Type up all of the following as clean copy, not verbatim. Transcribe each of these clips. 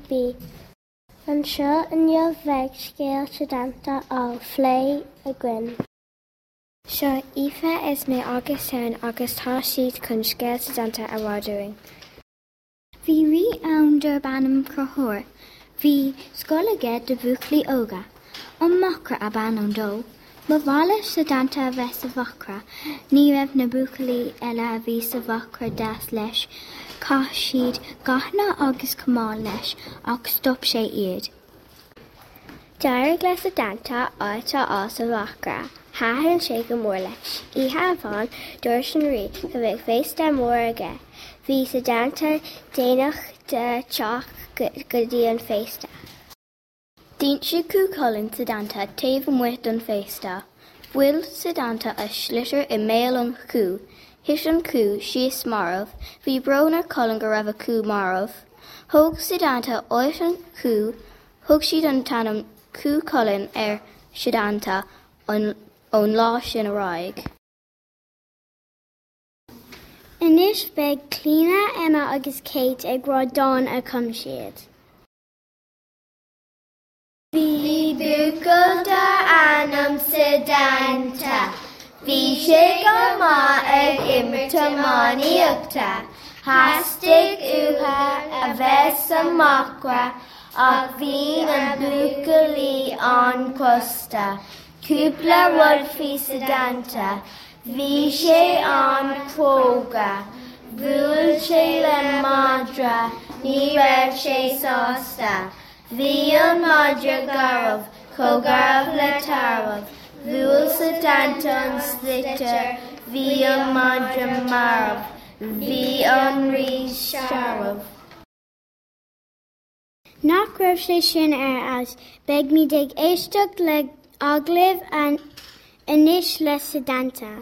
bí. An seo an bheidh scéal tridanta á phlé a gcuin. Seo Aoife is mé agus ann agus tá siad chun scéal tridanta a ráúing. Bhí rí ann Durbanam Crothóir. Bhí scoláige de bhuaclaí óga. An macra a ban an dó. Má bhaile tridanta a bheith sa bhacra, ní raibh na bhuaclaí eile a bhí sa bhacra deas leis, cá siad gaithne agus cumáin leis ach stop sé iad. Dearg le tridanta áite á sa bhacra. Thaithin sé go mór leis. Oíche bhain dúir sin rí go bhfuil féiste mór aige. Bhí tridanta déanach de teach go dtí an féiste. Dínt siad cúcholainn tridanta taobh amuigh don féiste. Bhfuil tridanta a slitir I méal an cú. His an cú síos marmh, bhí brón ar colann go raibh a cú marmh. Thóg tridanta áit an cú, thug siad an tanam cúcholainn ar tridanta ón lá sin a ráig. Inis beidh Clíne, Emma agus Kate ag rádáin a chum siad. Bhí buacalta anam tridanta, bhí sé go maith ag imirta mánaíochta, hastig uatha a bheith sa macra ach bhí an buacalaí an costa. Cúpla rud fí tridanta, bhí sé an cróga, bhuail sé le madra, ní raibh sé sásta. Bhí an madra garbh, chomh le tarbh, bhuail tridanta an slitir, bhí an madra marbh, bhí an rís searbh. Nach raibh sé sin as, beidh mí ag éisteach le aglaibh an inis le tridanta.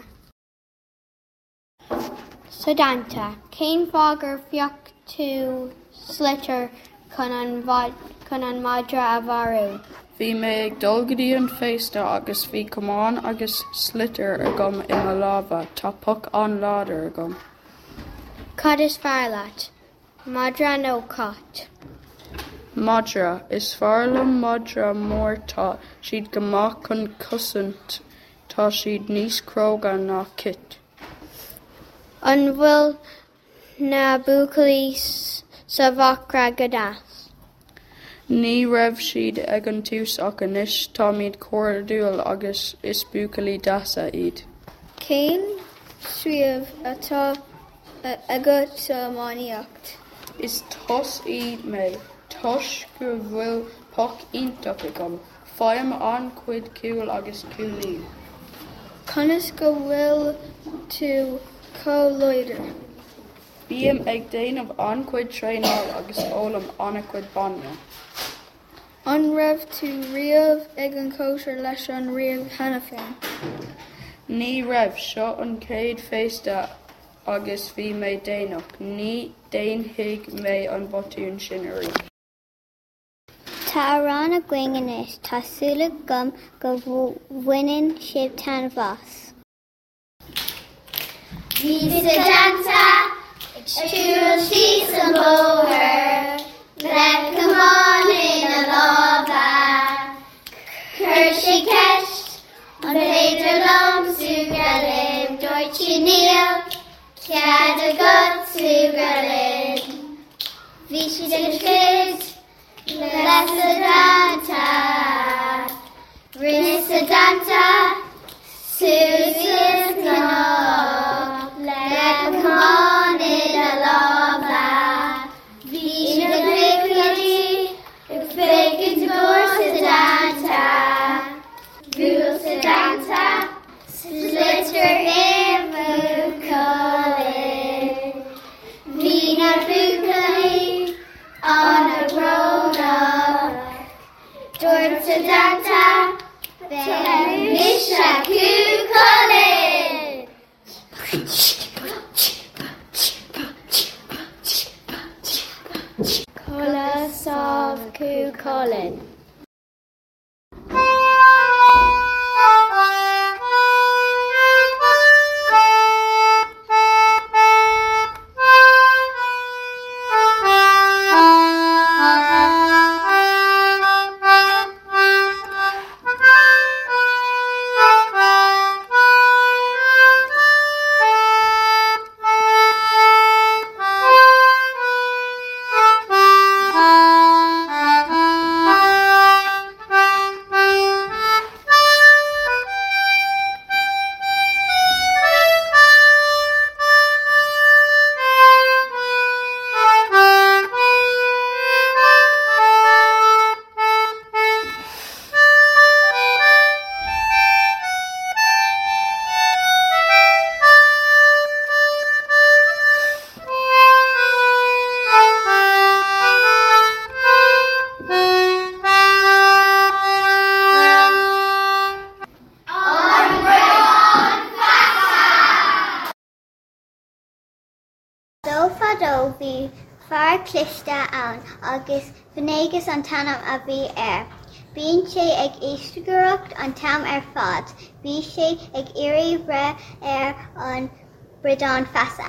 Tridanta, cén fágur fiocht tú slitir chun an madra a bharú. Bhí mé ag dul go dtí an féiste agus bhí cumáin agus slitir agam ina lábha, tá puc an láidir agam. Cad is fearr leat? Madra nó cot? Madra, is fearlam madra mór tá siad go maith chun cosint, tá siad níos cróga ná kit. An bhfuil na buaclaí sa bhacra go deas. Ní raibh siad ag an tús ach anois tá míad córadúil agus is buaclaí deasa iad. Cén suíomh atá agat sa mánaíocht? Is tos iad mé, tos go bhfuil poc iontach agam, fáim an cuid ciúil agus ciúlí. Conas go bhfuil tú comhléidir. Bíam ag déanamh an cuid tréanáil agus ólam anna cuid banne. An raibh tú riamh ag an cóisir leis an riamh hena féin. Ní raibh seo an céad féiste agus bhí mé déanach, ní déanfaidh mé an botún sin uí. Tá rán a gcuing inis, tásúla gom go bhaineann sibh tan bhas. Bhí tridanta ag siúil síos an bóthar, le cumáin ina lábha. Chuir sé ceist an féidir lomsú go libh, dúirt sí níl, cead agat sú go libh. Bhí siad ag fid le tridanta, rinne tridanta, sús na le cumáin ina lábha. Bhí na buaclaí ag féiceann tóir tridanta, bhuail tridanta, slitir bhuacalainn. Bhí na buaclaí an a grónach, dúirt tridanta, bheith a cúcholainn. Colla sábh cúcholainn. clista ann agus bhuinégus an tanam a bhí Bhíonn sé ag éistúireacht an tam fad. Bhí sé ag iarraidh bre an Bradán Feasa.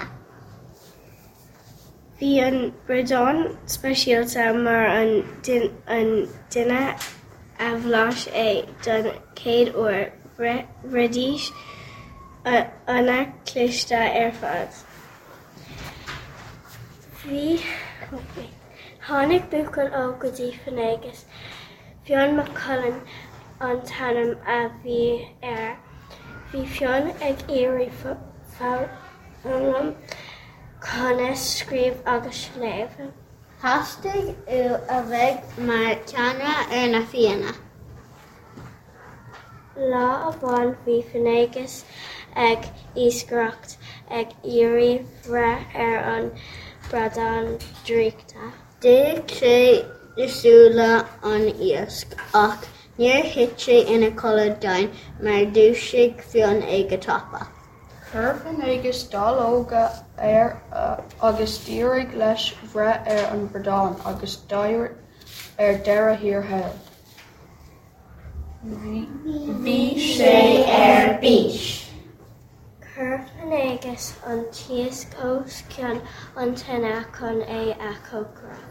Bhí an Bradán speisialta mar an duine a bhláis don céad uair bhreidís anna clista fad. Bhí tháinig buachail ó go dtí Fhuinégus. Bhíonn Mac Cullen an tanam a bhí Bhí Fionn ag iarraidh fálam chuna scríobh agus léamh. Tháinig ú a bheith mar teanra na fianna. Lá amháin bhí Fhuinégus ag iascaireacht ag iarraidh bre an Bradán Dríochta. D'fhic sé isúla an iasc ach níor thit sé ina coladh dainn mar dúisigh Fionn ag go tapa. Chuir Fhuinégus dal óga agus díreach leis bhre an Bradán agus dair deireadh hir. Bhí sé bís. Chuir Fhuinégus an tíos cós ceann an tine chun a cócra.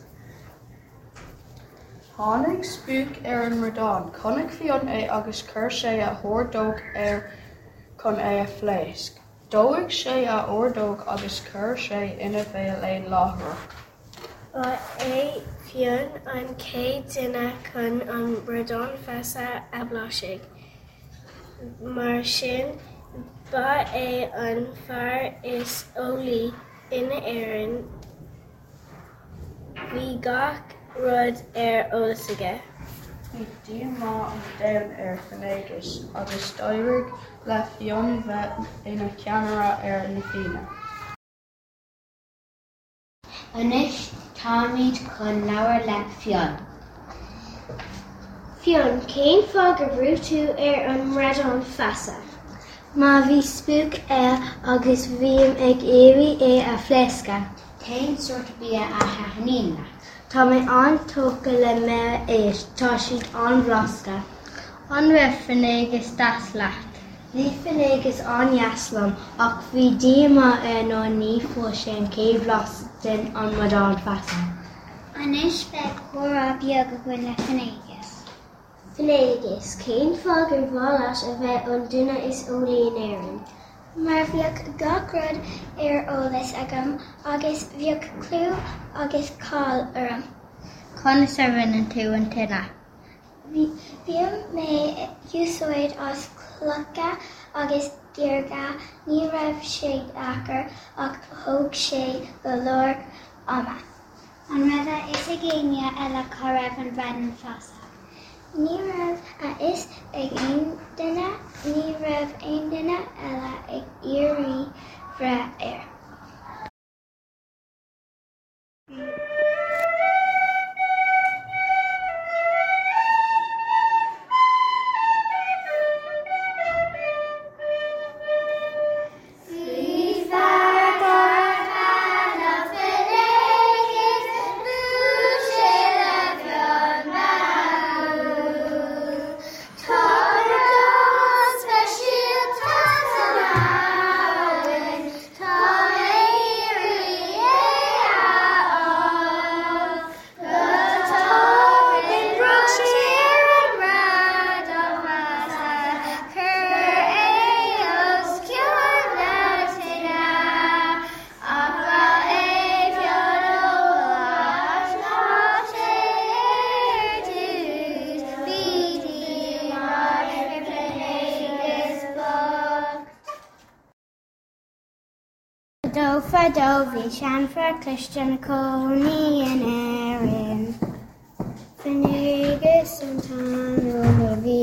Tháinig spúc an Bradán, chonaic Fionn agus chuir sé a thordóg chun a phléasc. Dóigh sé a ordóg agus chuir sé ina bhéal láthreach. Ba Fionn an céad duine chun an Bradán Feasa a bhlaisig. Mar sin, ba an fear is ólí ina éireann. Bhí gach rud ólas aige. Bhí díomá an domhan Fhuinégus agus d'éirigh le Fionn bheith ina ceannaire na fianna. Anois táimid chun leabhar le Fionn. Fionn, cén fág a bhrú tú an Bradán Feasa? Má bhí spúc agus bhíam ag éirí a phléasca. Cén suirt bí a hanína. Tá mé tóca le mé tá siad bhlasca. An raibh Fhuinégus das leat. Bhí Fhuinégus jaaslam ach bhí díomá nó ní fuair sé an céad bhlas den an Bradán Feasa. Anois bheith chomhdha beag go bhfuil le Fhuinégus. Fhuinégus, cén fág an bhálas a bheith an duine is ólí in éireann. Mar bheadh gach rud ólas agam agus bheadh clú agus cáil orm. Chun is rinne tú an tine. Bhíam mé úsáid as clocha agus díorga ní raibh sé achar ach thóg sé go leor ama. An rada is a géine eile cá raibh an Bradán Feasa. Ní raibh a is ag aon duine, ní raibh aon duine eile ag iarraidh bre Fadó bhí sean fear Christian Coney in éireann. Fhuinégus an tanam a bhí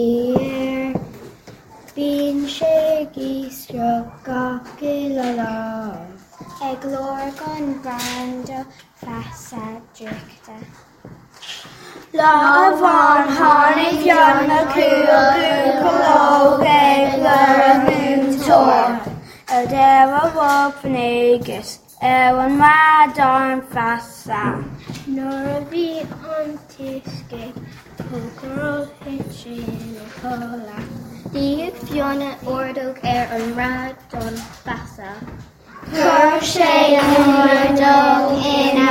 bíonn sé gíostrach gach le lá. Ag glór gan Bradán Feasa Dríochta. Lá amháin tháinig Fionn acu cológ ag le múntóir. A déire bhá Fhuinégus an radon fasa. Nor a bhí an tuisce tógurl hitsin na cola. Díag Fiona ordóg an radon fasa. Cur sé an radóg ina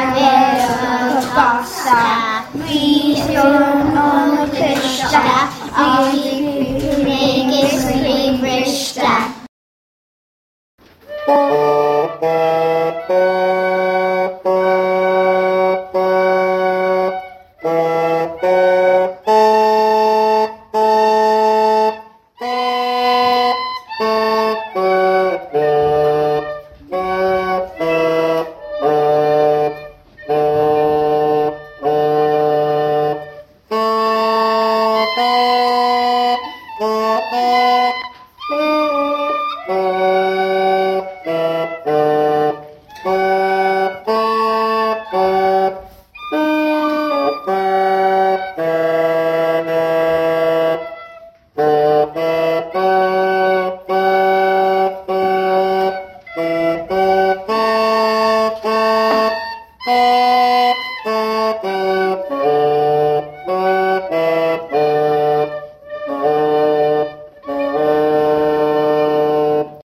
bhéal fasa. Bhí an cliste agus